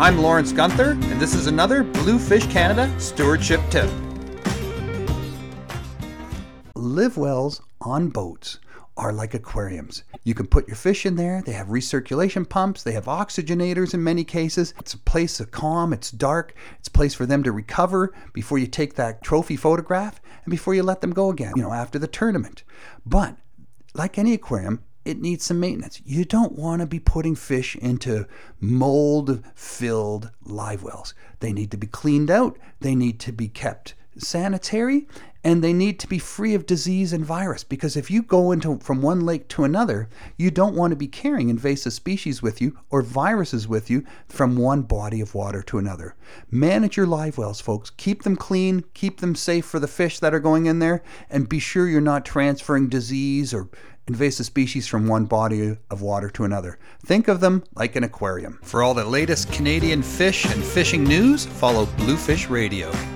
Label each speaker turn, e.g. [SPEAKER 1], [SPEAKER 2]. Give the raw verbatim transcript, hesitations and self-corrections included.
[SPEAKER 1] I'm Lawrence Gunther, and this is another Bluefish Canada Stewardship Tip. Live wells on boats are like aquariums. You can put your fish in there. They have recirculation pumps. They have oxygenators in many cases. It's a place of calm. It's dark. It's a place for them to recover before you take that trophy photograph and before you let them go again, you know, after the tournament. But like any aquarium, it needs some maintenance. You don't want to be putting fish into mold-filled live wells. They need to be cleaned out. They need to be kept sanitary, and they need to be free of disease and virus, because if you go into from one lake to another, you don't want to be carrying invasive species with you or viruses with you from one body of water to another. Manage your live wells, folks. Keep them clean, keep them safe for the fish that are going in there, and be sure you're not transferring disease or invasive species from one body of water to another. Think of them like an aquarium. For all the latest Canadian fish and fishing news, follow Bluefish Radio.